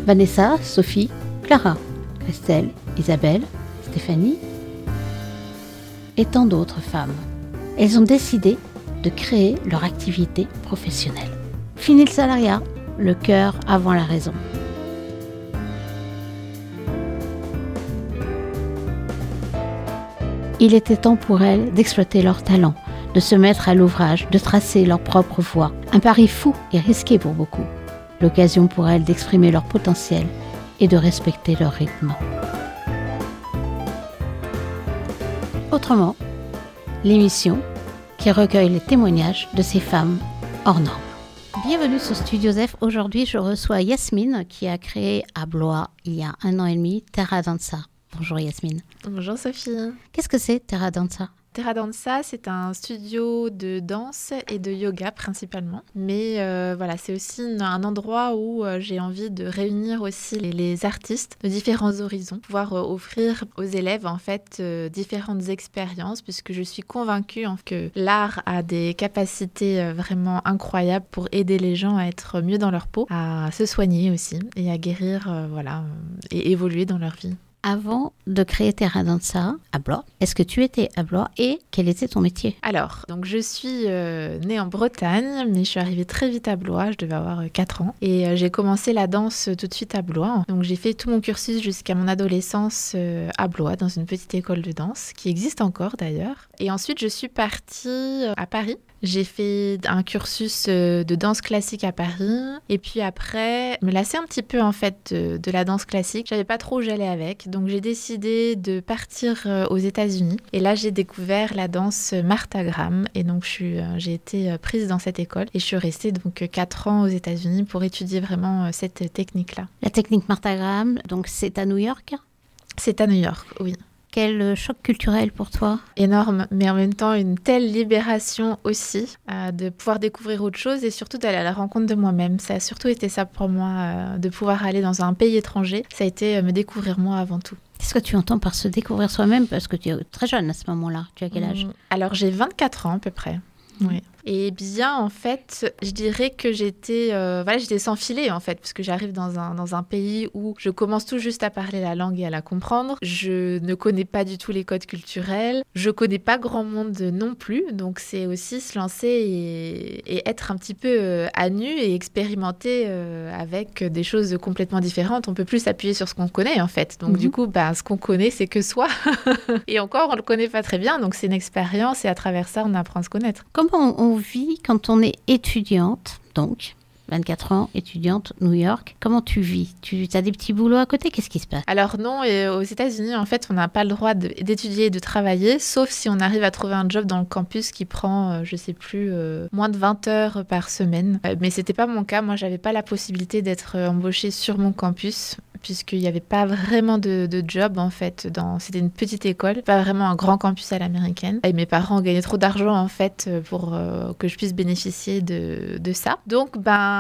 Vanessa, Sophie, Clara, Christelle, Isabelle, Stéphanie et tant d'autres femmes. Elles ont décidé de créer leur activité professionnelle. Fini le salariat, le cœur avant la raison. Il était temps pour elles d'exploiter leur talent, de se mettre à l'ouvrage, de tracer leur propre voie. Un pari fou et risqué pour beaucoup. L'occasion pour elles d'exprimer leur potentiel et de respecter leur rythme. Autrement, l'émission qui recueille les témoignages de ces femmes hors normes. Bienvenue sur Studio Zef. Aujourd'hui, je reçois Yasmine qui a créé à Blois, il y a 1 an et demi, Terra Danza. Bonjour Yasmine. Bonjour Sophie. Qu'est-ce que c'est Terra Danza ? Terra Danza, c'est un studio de danse et de yoga principalement. Mais voilà, c'est aussi un endroit où j'ai envie de réunir aussi les artistes de différents horizons, pouvoir offrir aux élèves en fait différentes expériences, puisque je suis convaincue que l'art a des capacités vraiment incroyables pour aider les gens à être mieux dans leur peau, à se soigner aussi et à guérir et évoluer dans leur vie. Avant de créer Terra Danza à Blois, est-ce que tu étais à Blois et quel était ton métier ? Alors, donc je suis née en Bretagne, mais je suis arrivée très vite à Blois, je devais avoir 4 ans. Et j'ai commencé la danse tout de suite à Blois. Donc j'ai fait tout mon cursus jusqu'à mon adolescence à Blois, dans une petite école de danse, qui existe encore d'ailleurs. Et ensuite, je suis partie à Paris. J'ai fait un cursus de danse classique à Paris. Et puis après, je me lassais un petit peu en fait de la danse classique. Je savais pas trop où j'allais avec. Donc j'ai décidé de partir aux États-Unis. Et là, j'ai découvert la danse Martha Graham. Et donc j'ai été prise dans cette école. Et je suis restée donc 4 ans aux États-Unis pour étudier vraiment cette technique-là. La technique Martha Graham, donc c'est à New York ? C'est à New York, oui. Quel choc culturel pour toi ? Énorme, mais en même temps une telle libération aussi, de pouvoir découvrir autre chose et surtout d'aller à la rencontre de moi-même. Ça a surtout été ça pour moi, de pouvoir aller dans un pays étranger. Ça a été me découvrir moi avant tout. Qu'est-ce que tu entends par se découvrir soi-même ? Parce que tu es très jeune à ce moment-là. Tu as quel âge ? Alors j'ai 24 ans à peu près. Oui. Et bien, en fait, je dirais que j'étais sans filet, en fait, parce que j'arrive dans un pays où je commence tout juste à parler la langue et à la comprendre. Je ne connais pas du tout les codes culturels. Je connais pas grand monde non plus. Donc, c'est aussi se lancer et être un petit peu à nu et expérimenter avec des choses complètement différentes. On peut plus s'appuyer sur ce qu'on connaît, en fait. Donc, du coup, ce qu'on connaît, c'est que soi. Et encore, on le connaît pas très bien. Donc, c'est une expérience et à travers ça, on apprend à se connaître. Comment on vit quand on est étudiante, donc 24 ans, étudiante, New York. Comment tu vis ? Tu as des petits boulots à côté ? Qu'est-ce qui se passe ? Alors non, aux États-Unis, en fait, on n'a pas le droit d'étudier et de travailler, sauf si on arrive à trouver un job dans le campus qui prend, je sais plus, moins de 20 heures par semaine. Mais c'était pas mon cas. Moi, j'avais pas la possibilité d'être embauchée sur mon campus, puisqu'il n'y avait pas vraiment de job, en fait. C'était une petite école, pas vraiment un grand campus à l'américaine. Et mes parents gagnaient trop d'argent, en fait, pour que je puisse bénéficier de ça. Donc,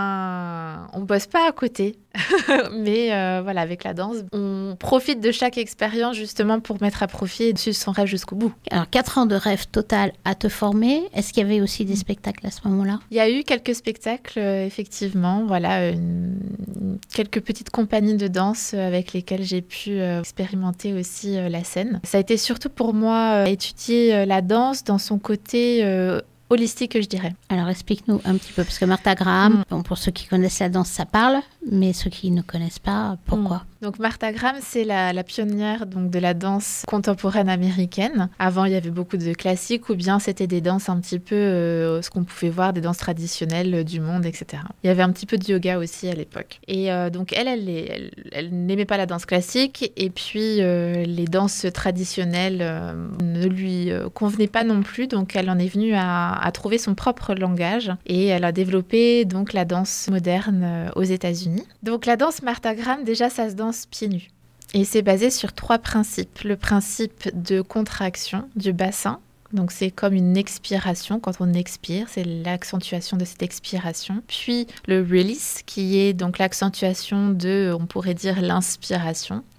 on bosse pas à côté. Mais voilà, avec la danse, on profite de chaque expérience, justement, pour mettre à profit et suivre son rêve jusqu'au bout. Alors, 4 ans de rêve total à te former. Est-ce qu'il y avait aussi des spectacles à ce moment-là ? Il y a eu quelques spectacles, effectivement. Voilà, quelques petites compagnies de danse avec lesquelles j'ai pu expérimenter aussi la scène. Ça a été surtout pour moi étudier la danse dans son côté holistique, je dirais. Alors explique-nous un petit peu, parce que Martha Graham, bon, pour ceux qui connaissent la danse, ça parle, mais ceux qui ne connaissent pas, pourquoi ? Donc Martha Graham, c'est la pionnière donc, de la danse contemporaine américaine. Avant, il y avait beaucoup de classiques, ou bien c'était des danses un petit peu, ce qu'on pouvait voir, des danses traditionnelles du monde, etc. Il y avait un petit peu de yoga aussi à l'époque. Et donc elle n'aimait pas la danse classique, et puis les danses traditionnelles ne lui convenaient pas non plus, donc elle en est venue à trouver son propre langage, et elle a développé donc la danse moderne aux États-Unis. Donc la danse Martha Graham, déjà, ça se danse pieds nus. Et c'est basé sur 3 principes. Le principe de contraction du bassin. Donc c'est comme une expiration, quand on expire, c'est l'accentuation de cette expiration. Puis le release, qui est donc l'accentuation de, on pourrait dire, l'inspiration.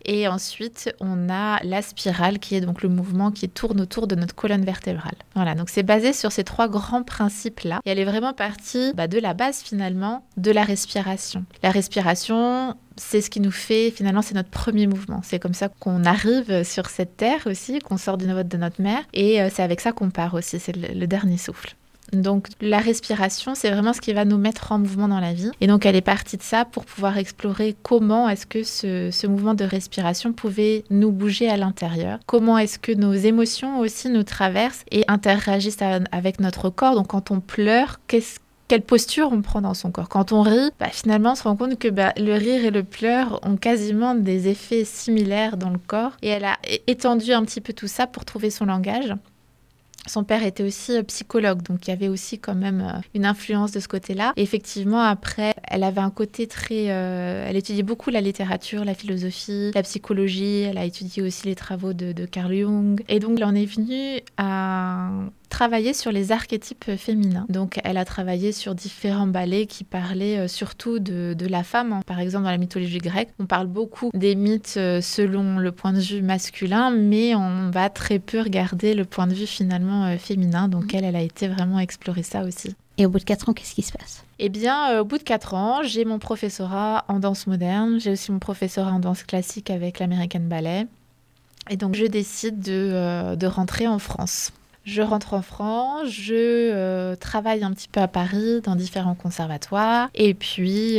Et ensuite, on a la spirale qui est donc le mouvement qui tourne autour de notre colonne vertébrale. Voilà, donc c'est basé sur ces 3 grands principes-là. Et elle est vraiment partie de la base finalement de la respiration. La respiration, c'est ce qui nous fait, finalement, c'est notre premier mouvement. C'est comme ça qu'on arrive sur cette terre aussi, qu'on sort du ventre de notre mère. Et c'est avec ça qu'on part aussi, c'est le dernier souffle. Donc la respiration, c'est vraiment ce qui va nous mettre en mouvement dans la vie. Et donc elle est partie de ça pour pouvoir explorer comment est-ce que ce mouvement de respiration pouvait nous bouger à l'intérieur. Comment est-ce que nos émotions aussi nous traversent et interagissent avec notre corps. Donc quand on pleure, quelle posture on prend dans son corps. Quand on rit, finalement, on se rend compte que le rire et le pleur ont quasiment des effets similaires dans le corps. Et elle a étendu un petit peu tout ça pour trouver son langage. Son père était aussi psychologue, donc il y avait aussi quand même une influence de ce côté-là. Et effectivement, après, elle avait un côté très... elle étudiait beaucoup la littérature, la philosophie, la psychologie. Elle a étudié aussi les travaux de Carl Jung. Et donc, elle en est venue à travailler sur les archétypes féminins. Donc, elle a travaillé sur différents ballets qui parlaient surtout de la femme. Par exemple, dans la mythologie grecque, on parle beaucoup des mythes selon le point de vue masculin, mais on va très peu regarder le point de vue finalement féminin. Donc, elle a été vraiment explorer ça aussi. Et au bout de 4 ans, qu'est-ce qui se passe ? Eh bien, au bout de 4 ans, j'ai mon professorat en danse moderne. J'ai aussi mon professorat en danse classique avec l'American Ballet. Et donc, je décide de rentrer en France. Je rentre en France, je travaille un petit peu à Paris dans différents conservatoires. Et puis,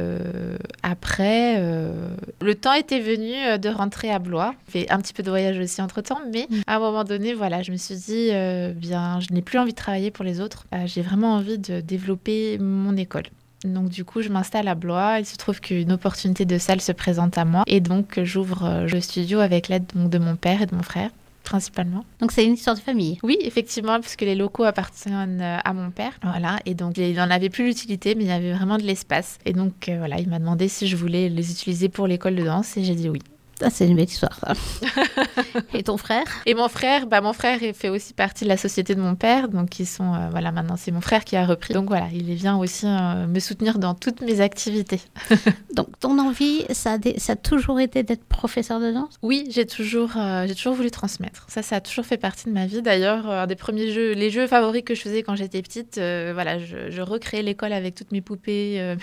après, le temps était venu de rentrer à Blois. J'ai fait un petit peu de voyage aussi entre-temps, mais à un moment donné, voilà, je me suis dit, je n'ai plus envie de travailler pour les autres. J'ai vraiment envie de développer mon école. Donc du coup, je m'installe à Blois. Il se trouve qu'une opportunité de salle se présente à moi. Et donc, j'ouvre le studio avec l'aide de mon père et de mon frère. Principalement. Donc c'est une histoire de famille. Oui, effectivement, puisque les locaux appartiennent à mon père. Voilà, et donc il n'en avait plus l'utilité, mais il y avait vraiment de l'espace. Et donc voilà, il m'a demandé si je voulais les utiliser pour l'école de danse et j'ai dit oui. Ah, c'est une belle histoire, ça. Et ton frère ? Et mon frère, il fait aussi partie de la société de mon père. Donc, ils sont, maintenant, c'est mon frère qui a repris. Donc, voilà, il vient aussi me soutenir dans toutes mes activités. Donc, ton envie, ça a toujours été d'être professeur de danse ? Oui, j'ai toujours voulu transmettre. Ça a toujours fait partie de ma vie. D'ailleurs, un des premiers jeux, les jeux favoris que je faisais quand j'étais petite, je recréais l'école avec toutes mes poupées,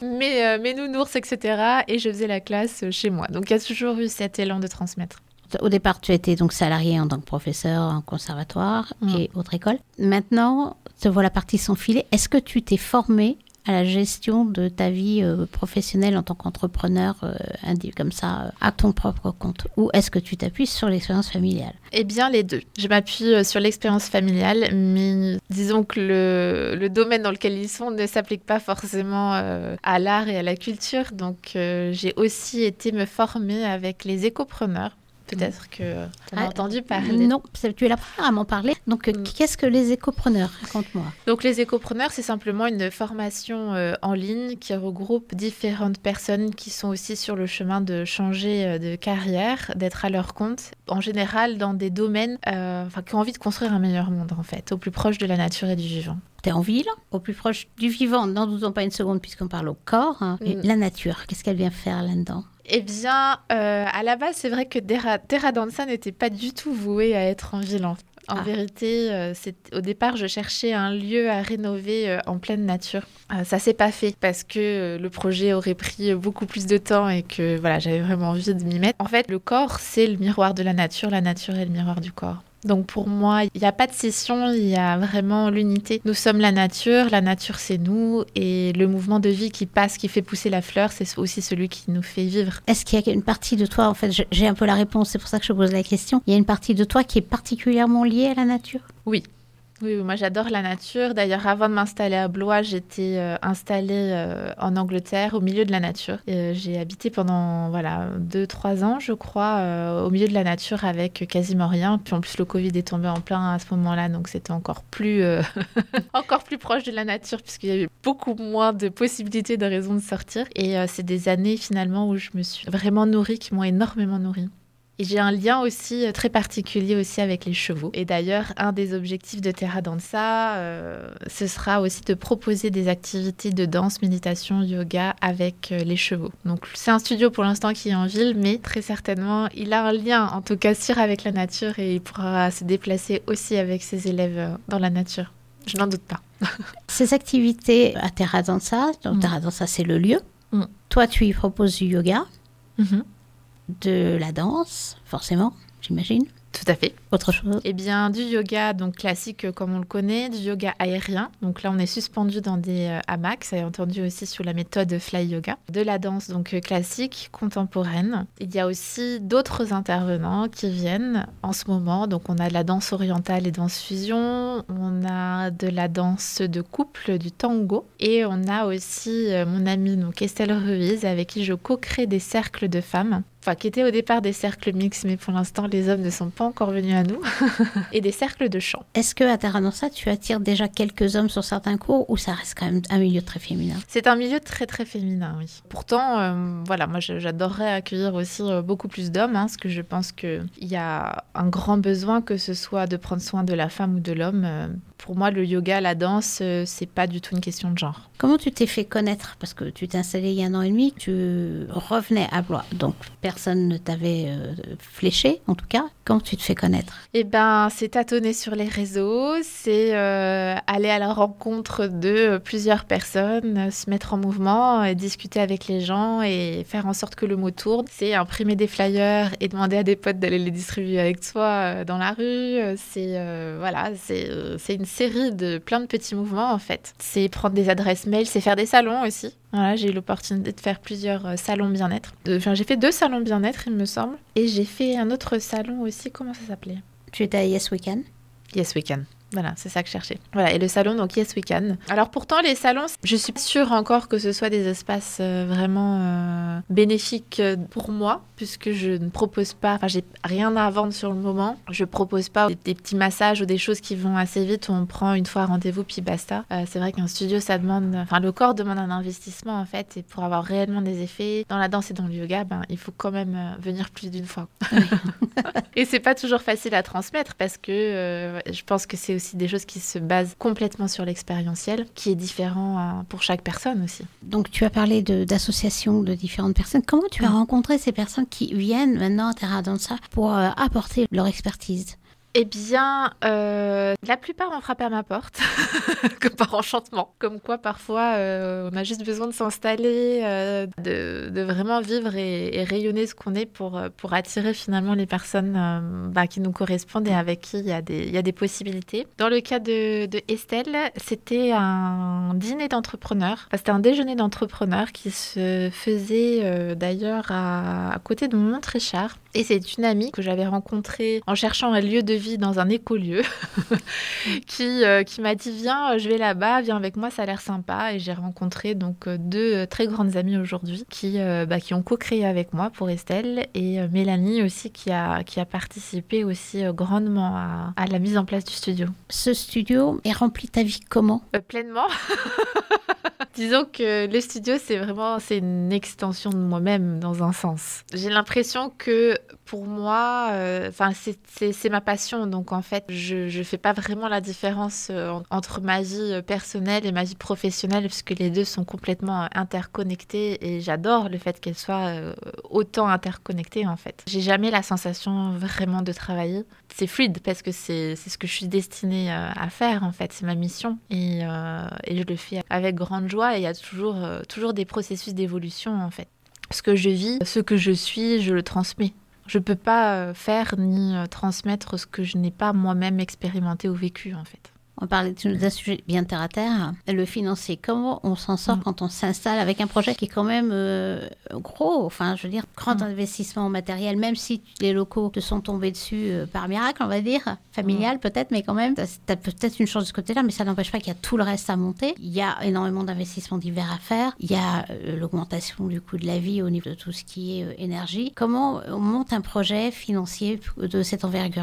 mes nounours, etc. Et je faisais la classe chez moi. Donc, il y a toujours eu cet élan de transmettre. Au départ, tu étais donc salariée en tant que professeur en conservatoire et autre école. Maintenant, te voilà partie sans filet. Est-ce que tu t'es formée à la gestion de ta vie professionnelle en tant qu'entrepreneur comme ça, à ton propre compte ? Ou est-ce que tu t'appuies sur l'expérience familiale ? Eh bien, les deux. Je m'appuie sur l'expérience familiale, mais disons que le domaine dans lequel ils sont ne s'applique pas forcément à l'art et à la culture. Donc, j'ai aussi été me former avec les écopreneurs. Peut-être que tu as entendu parler. Non, tu es la première à m'en parler. Donc, qu'est-ce que les écopreneurs ? Raconte-moi. Donc, les écopreneurs, c'est simplement une formation en ligne qui regroupe différentes personnes qui sont aussi sur le chemin de changer de carrière, d'être à leur compte. En général, dans des domaines qui ont envie de construire un meilleur monde, en fait, au plus proche de la nature et du vivant. Tu es en ville, au plus proche du vivant, n'en doutons pas une seconde puisqu'on parle au corps. Et la nature, qu'est-ce qu'elle vient faire là-dedans ? Eh bien, à la base, c'est vrai que Terra Danza n'était pas du tout vouée à être en ville. En vérité, au départ, je cherchais un lieu à rénover en pleine nature. Ça s'est pas fait parce que le projet aurait pris beaucoup plus de temps et que j'avais vraiment envie de m'y mettre. En fait, le corps, c'est le miroir de la nature est le miroir du corps. Donc pour moi, il n'y a pas de scission, il y a vraiment l'unité. Nous sommes la nature c'est nous, et le mouvement de vie qui passe, qui fait pousser la fleur, c'est aussi celui qui nous fait vivre. Est-ce qu'il y a une partie de toi, en fait, j'ai un peu la réponse, c'est pour ça que je pose la question, il y a une partie de toi qui est particulièrement liée à la nature ? Oui. Oui, moi j'adore la nature. D'ailleurs, avant de m'installer à Blois, j'étais installée en Angleterre, au milieu de la nature. J'ai habité pendant 2-3 ans, je crois, au milieu de la nature avec quasiment rien. Puis en plus, le Covid est tombé en plein à ce moment-là, donc c'était encore plus proche de la nature, puisqu'il y avait beaucoup moins de possibilités, de raisons de sortir. Et c'est des années finalement où je me suis vraiment nourrie, qui m'ont énormément nourrie. Et j'ai un lien aussi très particulier aussi avec les chevaux. Et d'ailleurs, un des objectifs de Terra Dansa, ce sera aussi de proposer des activités de danse, méditation, yoga avec les chevaux. Donc c'est un studio pour l'instant qui est en ville, mais très certainement, il a un lien, en tout cas sûr, avec la nature et il pourra se déplacer aussi avec ses élèves dans la nature. Je n'en doute pas. Ces activités à Terra Dansa, donc Terra Dansa c'est le lieu. Toi, tu y proposes du yoga, de la danse, forcément, j'imagine. Tout à fait. Autre chose? Eh bien, du yoga donc classique comme on le connaît, du yoga aérien. Donc là, on est suspendu dans des hamacs, ça est entendu aussi sous la méthode Fly Yoga. De la danse donc classique, contemporaine. Il y a aussi d'autres intervenants qui viennent en ce moment. Donc on a de la danse orientale et danse fusion, on a de la danse de couple, du tango, et on a aussi mon amie donc Estelle Ruiz avec qui je co-crée des cercles de femmes. Enfin, qui étaient au départ des cercles mixtes, mais pour l'instant, les hommes ne sont pas encore venus à nous, et des cercles de chant. Est-ce qu'à Terra Dansa, tu attires déjà quelques hommes sur certains cours ou ça reste quand même un milieu très féminin? C'est un milieu très, très féminin, oui. Pourtant, voilà, moi, j'adorerais accueillir aussi beaucoup plus d'hommes, parce que je pense qu'il y a un grand besoin, que ce soit de prendre soin de la femme ou de l'homme. Pour moi, le yoga, la danse, c'est pas du tout une question de genre. Comment tu t'es fait connaître? Parce que tu t'es installée il y a 1 an et demi, tu revenais à Blois, donc personne ne t'avait fléché, en tout cas. Comment tu te fais connaître? Eh ben, c'est tâtonner sur les réseaux, c'est aller à la rencontre de plusieurs personnes, se mettre en mouvement, et discuter avec les gens et faire en sorte que le mot tourne. C'est imprimer des flyers et demander à des potes d'aller les distribuer avec toi dans la rue. C'est une série de plein de petits mouvements en fait. C'est prendre des adresses mail, c'est faire des salons aussi. Voilà, j'ai eu l'opportunité de faire plusieurs salons bien-être. J'ai fait 2 salons bien-être, il me semble. Et j'ai fait un autre salon aussi, comment ça s'appelait? Tu étais à Yes Weekend? Yes Weekend. Voilà, c'est ça que je cherchais. Voilà, et le salon, donc Yes Weekend. Alors pourtant, les salons, je suis pas sûre encore que ce soit des espaces vraiment bénéfiques pour moi, puisque je ne propose pas, enfin, j'ai rien à vendre sur le moment. Je propose pas des petits massages ou des choses qui vont assez vite, où on prend une fois rendez-vous, puis basta. C'est vrai qu'un studio, ça demande, enfin, le corps demande un investissement, en fait, et pour avoir réellement des effets dans la danse et dans le yoga, il faut quand même venir plus d'une fois. Oui. Et c'est pas toujours facile à transmettre, parce que je pense que c'est aussi des choses qui se basent complètement sur l'expérientiel, qui est différent pour chaque personne aussi. Donc tu as parlé d'associations de différentes personnes. Comment tu as rencontré ces personnes qui viennent maintenant à Terra Dansa pour apporter leur expertise? Eh bien, la plupart ont frappé à ma porte, comme par enchantement. Comme quoi, parfois, on a juste besoin de s'installer, de vraiment vivre et rayonner ce qu'on est pour attirer finalement les personnes qui nous correspondent et avec qui il y a des possibilités. Dans le cas de Estelle, c'était un dîner d'entrepreneurs. Enfin, c'était un déjeuner d'entrepreneurs qui se faisait d'ailleurs à côté de Montréchard. Et c'est une amie que j'avais rencontrée en cherchant un lieu de vie dans un écolieu qui m'a dit viens, je vais là-bas, viens avec moi, ça a l'air sympa. Et j'ai rencontré donc 2 très grandes amies aujourd'hui qui ont co-créé avec moi pour Estelle, et Mélanie aussi qui a participé aussi grandement à la mise en place du studio. Ce studio est rempli ta vie comment? Pleinement. Disons que le studio, c'est une extension de moi-même dans un sens. J'ai l'impression que pour moi, c'est ma passion. Donc en fait, je fais pas vraiment la différence entre ma vie personnelle et ma vie professionnelle, puisque les deux sont complètement interconnectés, et j'adore le fait qu'elles soient autant interconnectées en fait. J'ai jamais la sensation vraiment de travailler. C'est fluide parce que c'est ce que je suis destinée à faire en fait, c'est ma mission, et je le fais avec grande joie. Et il y a toujours des processus d'évolution en fait. Ce que je vis, ce que je suis, je le transmets. Je peux pas faire ni transmettre ce que je n'ai pas moi-même expérimenté ou vécu en fait. On parlait d'un sujet bien terre à terre, le financier. Comment on s'en sort quand on s'installe avec un projet qui est quand même gros, enfin je veux dire, grand investissement en matériel, même si les locaux te sont tombés dessus par miracle, on va dire, familial peut-être, mais quand même, tu as peut-être une chance de ce côté-là, mais ça n'empêche pas qu'il y a tout le reste à monter. Il y a énormément d'investissements divers à faire, il y a l'augmentation du coût de la vie au niveau de tout ce qui est énergie. Comment on monte un projet financier de cette envergure-là?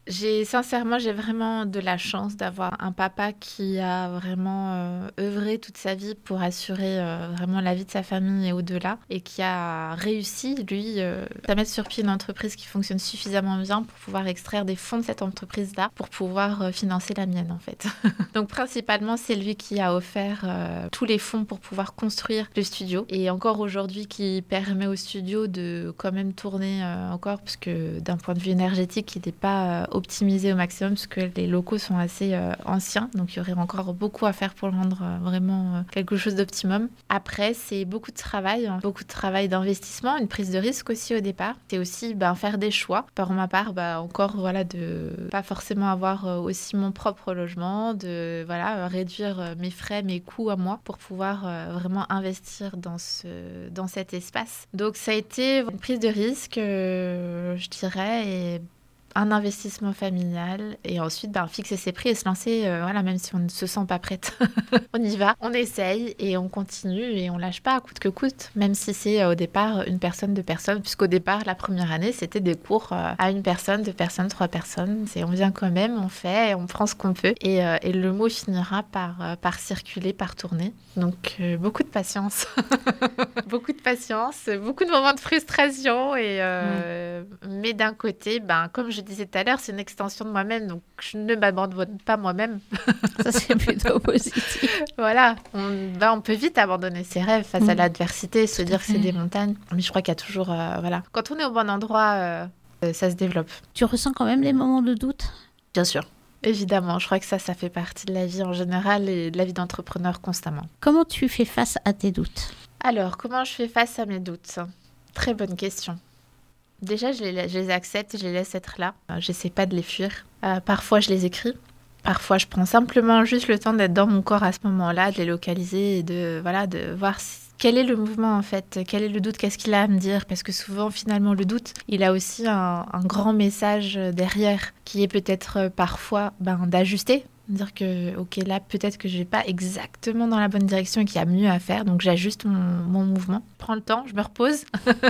Sincèrement, j'ai vraiment de la chance d'avoir un papa qui a vraiment œuvré toute sa vie pour assurer vraiment la vie de sa famille et au-delà, et qui a réussi, lui, à mettre sur pied une entreprise qui fonctionne suffisamment bien pour pouvoir extraire des fonds de cette entreprise-là pour pouvoir financer la mienne, en fait. Donc, principalement, c'est lui qui a offert tous les fonds pour pouvoir construire le studio, et encore aujourd'hui, qui permet au studio de quand même tourner encore, parce que d'un point de vue énergétique, il n'est pas optimisé au maximum parce que les locaux sont assez anciens, donc il y aurait encore beaucoup à faire pour le rendre vraiment quelque chose d'optimum. Après, c'est beaucoup de travail, beaucoup de travail d'investissement, une prise de risque aussi au départ. C'est aussi faire des choix. Pour ma part, encore de pas forcément avoir aussi mon propre logement, de réduire mes frais, mes coûts à moi pour pouvoir vraiment investir dans cet espace. Donc ça a été une prise de risque, je dirais, et un investissement familial, et ensuite fixer ses prix et se lancer, même si on ne se sent pas prête. On y va, on essaye et on continue et on lâche pas coûte que coûte, même si c'est au départ une personne, deux personnes, puisqu'au départ, la première année, c'était des cours à une personne, deux personnes, trois personnes. On vient quand même, on fait, on prend ce qu'on peut, et le mot finira par circuler, par tourner. Donc, beaucoup de patience. Beaucoup de patience, beaucoup de moments de frustration, mais d'un côté, comme je disais tout à l'heure, c'est une extension de moi-même, donc je ne m'abandonne pas moi-même. Ça, c'est plutôt positif. Voilà, on peut vite abandonner ses rêves face à l'adversité, se dire que c'est des montagnes. Mais je crois qu'il y a toujours... Quand on est au bon endroit, ça se développe. Tu ressens quand même les moments de doute ? Bien sûr. Évidemment, je crois que ça fait partie de la vie en général et de la vie d'entrepreneur constamment. Comment tu fais face à tes doutes ? Alors, comment je fais face à mes doutes ? Très bonne question. Déjà, je les accepte, je les laisse être là. J'essaie pas de les fuir. Parfois, je les écris. Parfois, je prends simplement juste le temps d'être dans mon corps à ce moment-là, de les localiser et de voir quel est le mouvement en fait, quel est le doute, qu'est-ce qu'il a à me dire. Parce que souvent, finalement, le doute, il a aussi un grand message derrière qui est peut-être parfois d'ajuster. Dire que, ok, là, peut-être que je vais pas exactement dans la bonne direction et qu'il y a mieux à faire, donc j'ajuste mon mouvement. Je prends le temps, je me repose.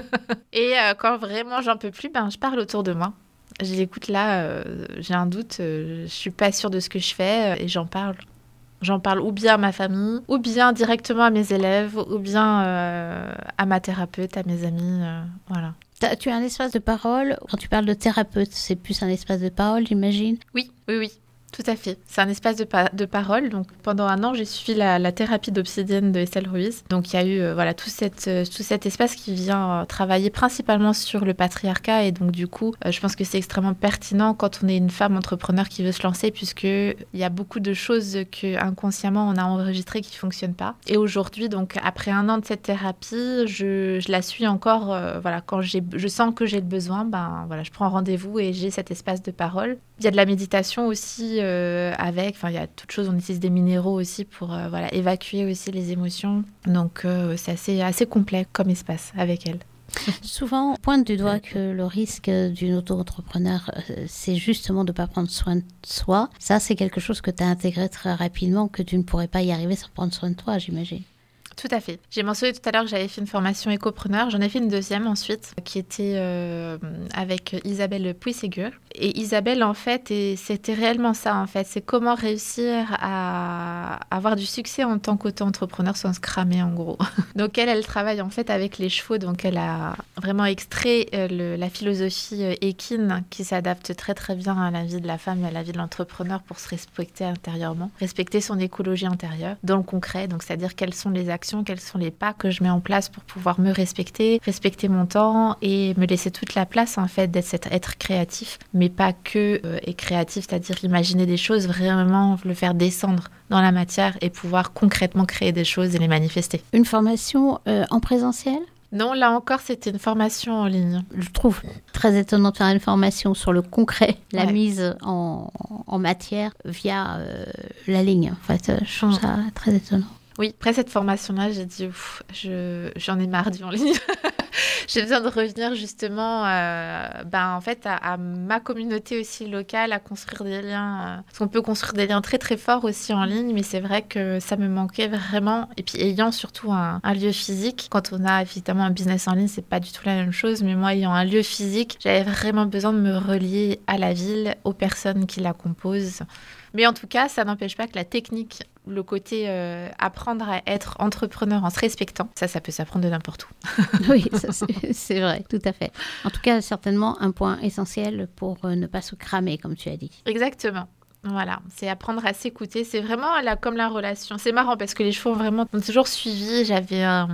Et quand vraiment j'en peux plus, je parle autour de moi. Je dis, écoute, là, j'ai un doute, je suis pas sûre de ce que je fais, et j'en parle. J'en parle ou bien à ma famille, ou bien directement à mes élèves, ou bien à ma thérapeute, à mes amis, voilà. Tu as un espace de parole. Quand tu parles de thérapeute, c'est plus un espace de parole, j'imagine ? Oui. Tout à fait. C'est un espace de parole. Donc, pendant 1 an, j'ai suivi la thérapie d'obsidienne de Estelle Ruiz. Donc, il y a eu tout cet espace qui vient travailler principalement sur le patriarcat. Et donc, du coup, je pense que c'est extrêmement pertinent quand on est une femme entrepreneur qui veut se lancer, puisqu'il y a beaucoup de choses que inconsciemment on a enregistrées qui ne fonctionnent pas. Et aujourd'hui, donc, après 1 an de cette thérapie, je la suis encore. Quand je sens que j'ai le besoin, je prends rendez-vous et j'ai cet espace de parole. Il y a de la méditation aussi il y a toutes choses, on utilise des minéraux aussi pour évacuer aussi les émotions. Donc c'est assez complet comme espace avec elle. Souvent, on pointe du doigt que le risque d'une auto-entrepreneur, c'est justement de ne pas prendre soin de soi. Ça, c'est quelque chose que tu as intégré très rapidement, que tu ne pourrais pas y arriver sans prendre soin de toi, j'imagine. Tout à fait. J'ai mentionné tout à l'heure que j'avais fait une formation écopreneur. J'en ai fait une deuxième ensuite qui était avec Isabelle Puy-Ségur. Et Isabelle, en fait, c'était réellement ça, en fait. C'est comment réussir à avoir du succès en tant qu'auto-entrepreneur sans se cramer, en gros. Donc, elle travaille en fait avec les chevaux. Donc, elle a vraiment extrait la philosophie équine qui s'adapte très, très bien à la vie de la femme et à la vie de l'entrepreneur pour se respecter intérieurement. Respecter son écologie intérieure dans le concret. Donc, c'est-à-dire quelles sont les actions, quels sont les pas que je mets en place pour pouvoir me respecter mon temps et me laisser toute la place en fait d'être créatif, mais pas que être créatif, c'est-à-dire imaginer des choses, vraiment le faire descendre dans la matière et pouvoir concrètement créer des choses et les manifester. Une formation en présentiel ? Non, là encore, c'était une formation en ligne. Je trouve très étonnant de faire une formation sur le concret, la mise en matière via la ligne. En fait, je trouve ça très étonnant. Oui, après cette formation-là, j'ai dit, j'en ai marre du en ligne. J'ai besoin de revenir justement en fait, à ma communauté aussi locale, à construire des liens. Parce qu'on peut construire des liens très très forts aussi en ligne, mais c'est vrai que ça me manquait vraiment. Et puis ayant surtout un lieu physique, quand on a évidemment un business en ligne, c'est pas du tout la même chose, mais moi ayant un lieu physique, j'avais vraiment besoin de me relier à la ville, aux personnes qui la composent. Mais en tout cas, ça n'empêche pas que la technique, le côté apprendre à être entrepreneur en se respectant, ça peut s'apprendre de n'importe où. Oui, ça, c'est vrai, tout à fait. En tout cas, certainement un point essentiel pour ne pas se cramer, comme tu as dit. Exactement. Voilà, c'est apprendre à s'écouter. C'est vraiment comme la relation. C'est marrant parce que les chevaux vraiment m'ont toujours suivi. J'avais un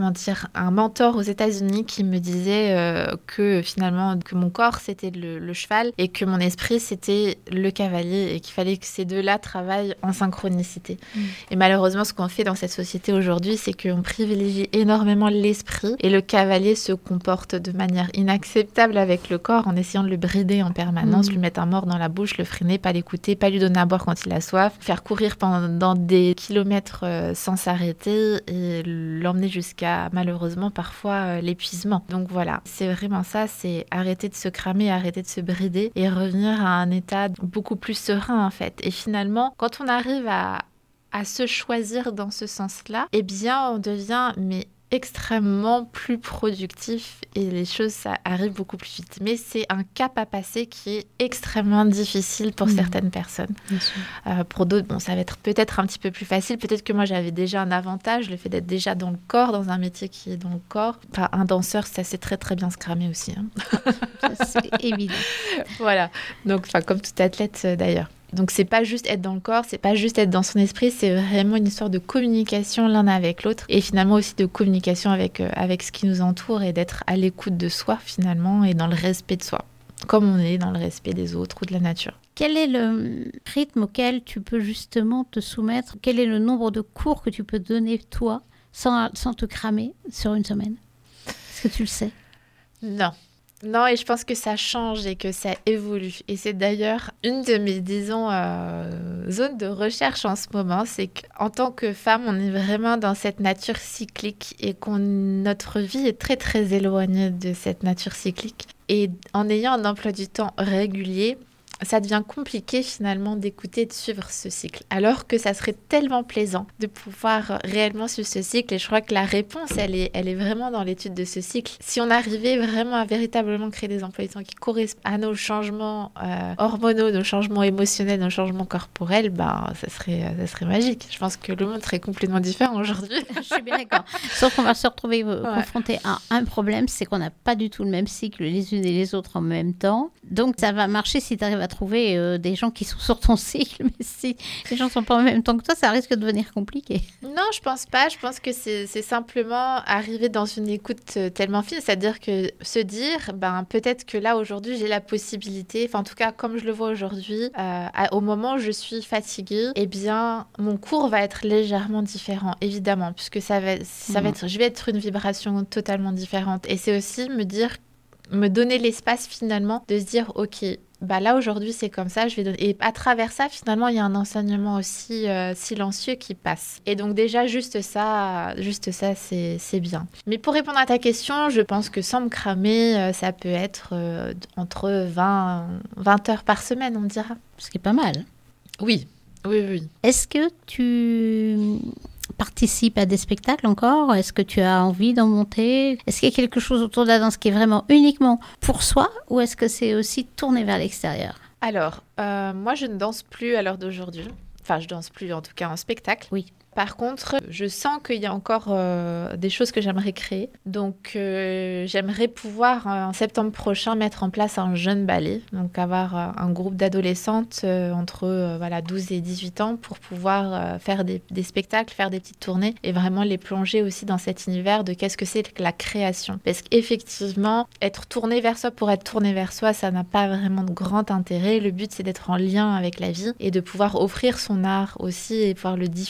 mentor aux États-Unis qui me disait que finalement que mon corps c'était le cheval et que mon esprit c'était le cavalier et qu'il fallait que ces deux-là travaillent en synchronicité. Et malheureusement, ce qu'on fait dans cette société aujourd'hui, c'est qu'on privilégie énormément l'esprit et le cavalier se comporte de manière inacceptable avec le corps en essayant de le brider en permanence, lui mettre un mort dans la bouche, le freiner, pas l'écouter, pas lui donner à boire quand il a soif, faire courir pendant des kilomètres sans s'arrêter et l'emmener jusqu'à malheureusement parfois l'épuisement. Donc voilà, c'est vraiment ça, c'est arrêter de se cramer, arrêter de se brider et revenir à un état beaucoup plus serein en fait. Et finalement, quand on arrive à se choisir dans ce sens-là, eh bien on devient extrêmement plus productif et les choses ça arrive beaucoup plus vite. Mais c'est un cap à passer qui est extrêmement difficile pour certaines personnes. Pour d'autres, ça va être peut-être un petit peu plus facile. Peut-être que moi j'avais déjà un avantage, le fait d'être déjà dans le corps, dans un métier qui est dans le corps. Enfin, un danseur, ça sait très très bien se cramer aussi. Ça, c'est évident. Voilà. Donc, comme tout athlète d'ailleurs. Donc, c'est pas juste être dans le corps, c'est pas juste être dans son esprit, c'est vraiment une histoire de communication l'un avec l'autre et finalement aussi de communication avec ce qui nous entoure et d'être à l'écoute de soi finalement et dans le respect de soi, comme on est dans le respect des autres ou de la nature. Quel est le rythme auquel tu peux justement te soumettre? Quel est le nombre de cours que tu peux donner toi sans te cramer sur une semaine? Est-ce que tu le sais? Non, et je pense que ça change et que ça évolue. Et c'est d'ailleurs une de mes, zones de recherche en ce moment, c'est qu'en tant que femme, on est vraiment dans cette nature cyclique et notre vie est très, très éloignée de cette nature cyclique. Et en ayant un emploi du temps régulier, ça devient compliqué finalement d'écouter et de suivre ce cycle. Alors que ça serait tellement plaisant de pouvoir réellement suivre ce cycle. Et je crois que la réponse, elle est vraiment dans l'étude de ce cycle. Si on arrivait vraiment à véritablement créer des emplois du temps qui correspondent à nos changements hormonaux, nos changements émotionnels, nos changements corporels, ça serait magique. Je pense que le monde serait complètement différent aujourd'hui. Je suis bien d'accord. Sauf qu'on va se retrouver confronté à un problème, c'est qu'on n'a pas du tout le même cycle les unes et les autres en même temps. Donc ça va marcher si tu arrives à trouver des gens qui sont sur ton cycle, mais si les gens ne sont pas en même temps que toi, ça risque de devenir compliqué. Non, je pense pas. Je pense que c'est simplement arriver dans une écoute tellement fine, c'est-à-dire que se dire, peut-être que là, aujourd'hui, j'ai la possibilité, en tout cas, comme je le vois aujourd'hui, au moment où je suis fatiguée, eh bien, mon cours va être légèrement différent, évidemment, puisque je vais être une vibration totalement différente. Et c'est aussi me donner l'espace, finalement, de se dire, OK, là aujourd'hui c'est comme ça, je vais donner. Et à travers ça finalement il y a un enseignement aussi silencieux qui passe. Et donc déjà juste ça c'est bien. Mais pour répondre à ta question, je pense que sans me cramer, ça peut être entre 20 heures par semaine, on dira. Ce qui est pas mal. Oui. Est-ce que tu participes à des spectacles encore? Est-ce que tu as envie d'en monter? Est-ce qu'il y a quelque chose autour de la danse qui est vraiment uniquement pour soi ou est-ce que c'est aussi tourné vers l'extérieur? Alors, moi je ne danse plus à l'heure d'aujourd'hui. Enfin, je danse plus en tout cas en spectacle. Oui. Par contre, je sens qu'il y a encore des choses que j'aimerais créer. Donc, j'aimerais pouvoir, en septembre prochain, mettre en place un jeune ballet. Donc, avoir un groupe d'adolescentes entre 12 et 18 ans pour pouvoir faire des spectacles, faire des petites tournées et vraiment les plonger aussi dans cet univers de qu'est-ce que c'est que la création. Parce qu'effectivement, être tourné vers soi pour être tourné vers soi, ça n'a pas vraiment de grand intérêt. Le but, c'est d'être en lien avec la vie et de pouvoir offrir son art aussi et pouvoir le diffuser,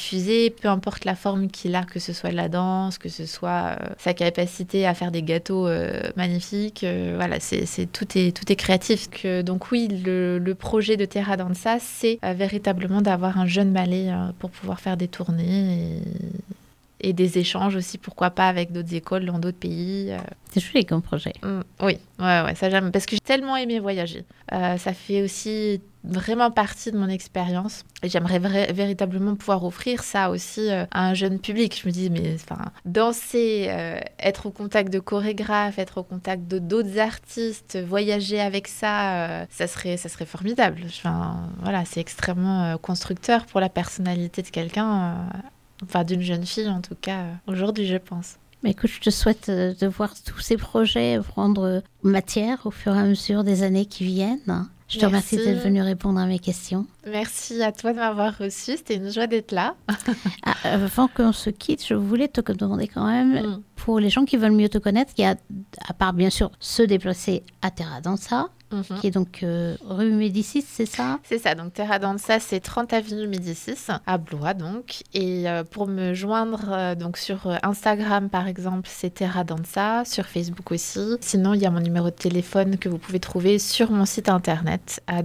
projet, peu importe la forme qu'il a, que ce soit la danse, que ce soit sa capacité à faire des gâteaux magnifiques. Voilà, tout est créatif. Donc oui, le projet de Terra Danza, c'est véritablement d'avoir un jeune ballet pour pouvoir faire des tournées et des échanges aussi, pourquoi pas, avec d'autres écoles dans d'autres pays. C'est joli comme projet. Oui, ouais, ça j'aime, parce que j'ai tellement aimé voyager. Ça fait aussi vraiment partie de mon expérience. Et j'aimerais véritablement pouvoir offrir ça aussi à un jeune public. Je me dis, mais danser, être au contact de chorégraphes, être au contact d'autres artistes, voyager avec ça, ça serait formidable. Voilà, c'est extrêmement constructeur pour la personnalité de quelqu'un. D'une jeune fille, en tout cas, aujourd'hui, je pense. Mais écoute, je te souhaite de voir tous ces projets prendre matière au fur et à mesure des années qui viennent. Je te remercie d'être venue répondre à mes questions. Merci à toi de m'avoir reçue. C'était une joie d'être là. Avant qu'on se quitte, je voulais te demander quand même, pour les gens qui veulent mieux te connaître, il y a, à part bien sûr se déplacer à Terra Danza, qui est donc rue Médicis, c'est ça? C'est ça, donc Terra Danza, c'est 30 avenue Médicis, à Blois donc. Et pour me joindre donc sur Instagram par exemple, c'est Terra Danza, sur Facebook aussi. Sinon, il y a mon numéro de téléphone que vous pouvez trouver sur mon site internet à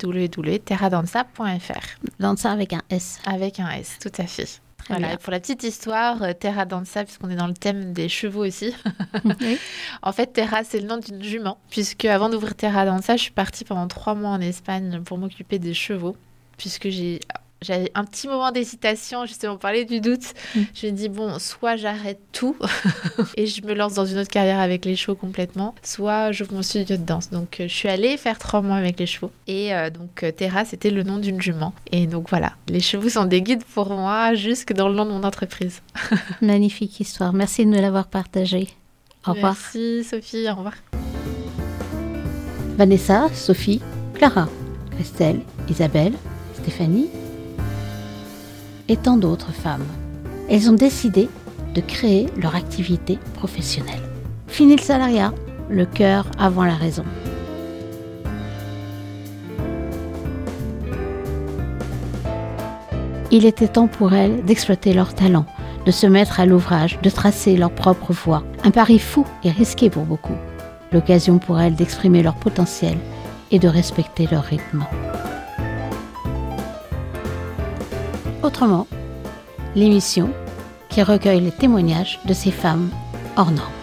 www.terradanza.fr. Danza avec un S. Avec un S, tout à fait. Voilà, et pour la petite histoire, Terra Danza, puisqu'on est dans le thème des chevaux aussi. Oui. En fait, Terra, c'est le nom d'une jument. Puisque avant d'ouvrir Terra Danza, je suis partie pendant 3 mois en Espagne pour m'occuper des chevaux. Puisque j'avais un petit moment d'hésitation, justement, on parlait du doute. Je me dis, bon, soit j'arrête tout et je me lance dans une autre carrière avec les chevaux complètement, soit j'ouvre mon studio de danse. Donc, je suis allée faire 3 mois avec les chevaux. Et donc, Terra, c'était le nom d'une jument. Et donc, voilà, les chevaux sont des guides pour moi, jusque dans le nom de mon entreprise. Magnifique histoire. Merci de nous l'avoir partagée. Au revoir. Merci, Sophie. Au revoir. Vanessa, Sophie, Clara, Christelle, Isabelle, Stéphanie et tant d'autres femmes. Elles ont décidé de créer leur activité professionnelle. Fini le salariat, le cœur avant la raison. Il était temps pour elles d'exploiter leur talent, de se mettre à l'ouvrage, de tracer leur propre voie. Un pari fou et risqué pour beaucoup. L'occasion pour elles d'exprimer leur potentiel et de respecter leur rythme. Autrement, l'émission qui recueille les témoignages de ces femmes hors normes.